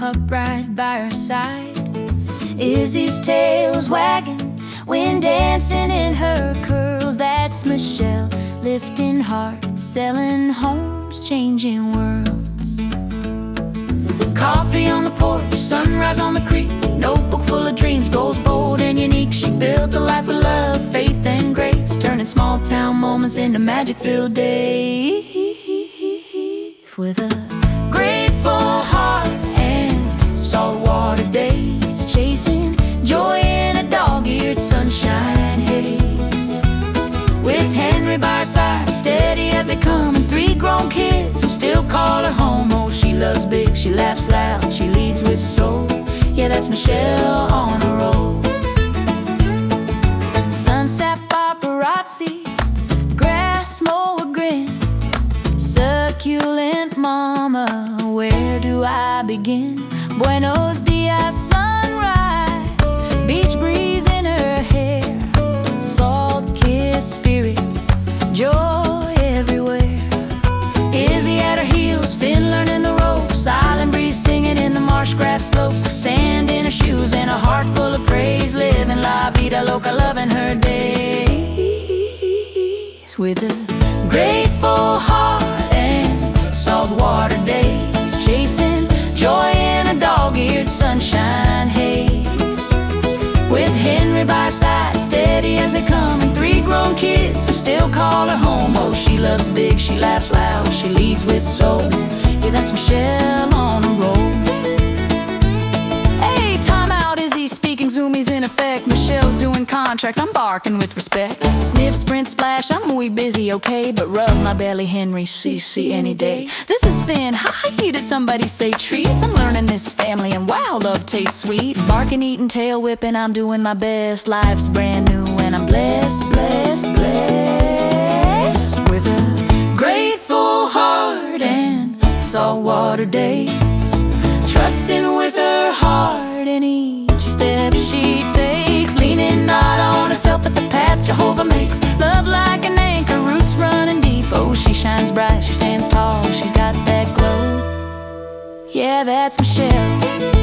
upright by her side. Izzy's tail's wagging, wind dancing in her curls. That's Michelle, lifting hearts, selling homes, changing worlds. Coffee on the porch, sunrise on the creek, notebook full of dreams, goals bold and unique. She built a life with love, faith and grace, turning small town moments into magic-filled days. With a grateful heart and saltwater days, chasing joy in a dog-eared sunshine haze. With Henry by her side, steady as they come, and 3 grown kids who still call her home. Oh, she loves big, she laughs loud, she leads with soul. Yeah, that's Michelle on a roll. Sunset paparazzi, grass mower grin, succulent mama, where do I begin? Buenos dias, sunrise, beach breeze in her hair, salt-kissed spirit, joy everywhere. Izzy at her heels, Finn learning the ropes, island breeze singing in the marsh grass slopes, sand in her shoes and a heart full of praise, living la vida loca, loving her days. With a grateful heart and saltwater days, chasing joy in a dog-eared sunshine haze. With Henry by her side, steady as they come, and 3 grown kids who still call her home. Oh, she loves big, she laughs loud, she leads with soul. Yeah, that's Michelle on a roll. Hey, time out, Izzy speaking, zoomies in effect. Michelle's doing contracts, I'm barking with respect. Sniff, sprint, splash, I'm muy busy, okay, but rub my belly, Henry, CC any day. This is Finn, hi, did somebody say treats? I'm learning this family, and wow, love tastes sweet. Barking, eating, tail whipping, I'm doing my best. Life's brand new and I'm blessed, blessed, blessed. With a grateful heart and saltwater days, trusting with her heart in each step she takes, leaning not on herself but the path Jehovah makes. Love like an anchor, roots running deep. Oh, she shines bright, she stands tall, she's got that glow. Yeah, that's Michelle.